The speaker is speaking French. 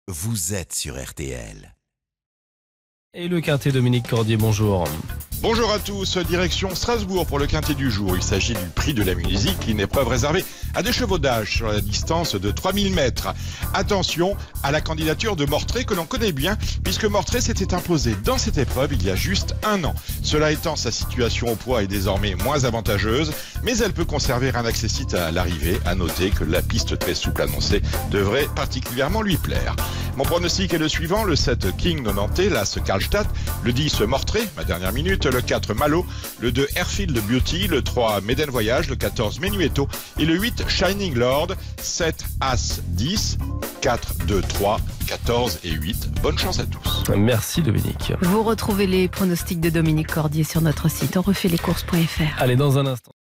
vous êtes sur RTL. Et le quintet Dominique Cordier, bonjour. Bonjour à tous, direction Strasbourg pour le quintet du jour. Il s'agit du prix de la musique, une épreuve réservée à des chevaux d'âge sur la distance de 3000 mètres. Attention à la candidature de Mortré que l'on connaît bien, puisque Mortré s'était imposé dans cette épreuve il y a juste un an. Cela étant, sa situation au poids est désormais moins avantageuse, mais elle peut conserver un accessite à l'arrivée. À noter que la piste très souple annoncée devrait particulièrement lui plaire. Mon pronostic est le suivant, le 7 King de Nantes, l'As Karlstadt, le 10 Mortré, ma dernière minute, le 4 Malo, le 2 Airfield Beauty, le 3 Meden Voyage, le 14 Menuetto et le 8 Shining Lord. 7 As 10, 4, 2, 3, 14 et 8. Bonne chance à tous. Merci Dominique. Vous retrouvez les pronostics de Dominique Cordier sur notre site onrefaitlescourses.fr. Allez, dans un instant.